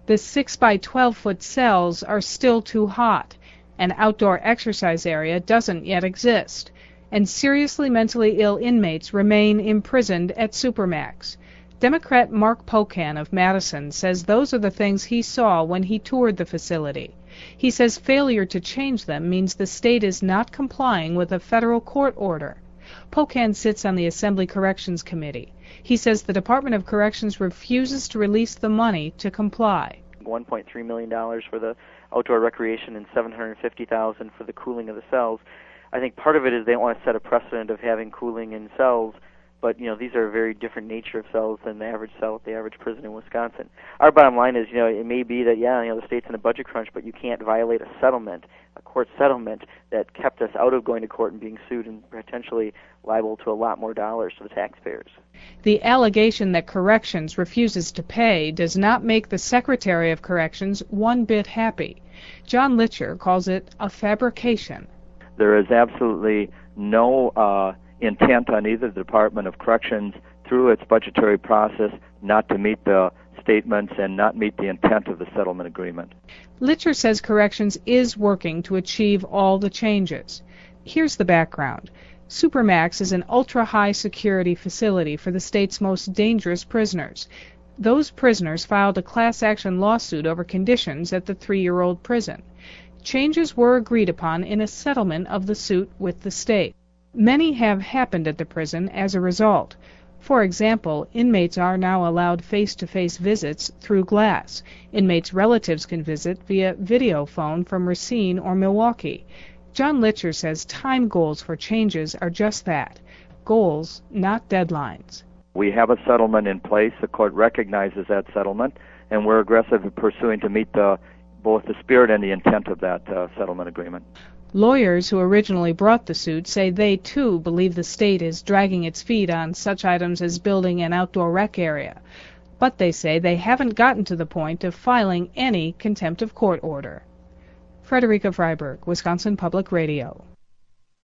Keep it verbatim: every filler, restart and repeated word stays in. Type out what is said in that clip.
The six by twelve foot cells are still too hot. An outdoor exercise area doesn't yet exist. And seriously mentally ill inmates remain imprisoned at Supermax. Democrat Mark Pocan of Madison says those are the things he saw when he toured the facility. He says failure to change them means the state is not complying with a federal court order. Pocan sits on the Assembly Corrections Committee. He says the Department of Corrections refuses to release the money to comply. one point three million dollars for the outdoor recreation and seven hundred fifty thousand dollars for the cooling of the cells. I think part of it is they don't want to set a precedent of having cooling in cells, but you know these are a very different nature of cells than the average cell at the average prison in Wisconsin. Our bottom line is, you know, it may be that yeah, you know, the state's in a budget crunch, but you can't violate a settlement, a court settlement that kept us out of going to court and being sued and potentially liable to a lot more dollars to the taxpayers. The allegation that Corrections refuses to pay does not make the Secretary of Corrections one bit happy. John Litcher calls it a fabrication. There is absolutely no uh, intent on either the Department of Corrections through its budgetary process not to meet the statements and not meet the intent of the settlement agreement. Litcher says Corrections is working to achieve all the changes. Here's the background. Supermax is an ultra-high security facility for the state's most dangerous prisoners. Those prisoners filed a class action lawsuit over conditions at the three-year-old prison. Changes were agreed upon in a settlement of the suit with the state. Many have happened at the prison as a result. For example, inmates are now allowed face-to-face visits through glass. Inmates' relatives can visit via video phone from Racine or Milwaukee. John Litcher says time goals for changes are just that, goals, not deadlines. We have a settlement in place. The court recognizes that settlement, and we're aggressive in pursuing to meet the, both the spirit and the intent of that uh, settlement agreement. Lawyers who originally brought the suit say they, too, believe the state is dragging its feet on such items as building an outdoor rec area. But they say they haven't gotten to the point of filing any contempt of court order. Frederica Freiberg, Wisconsin Public Radio.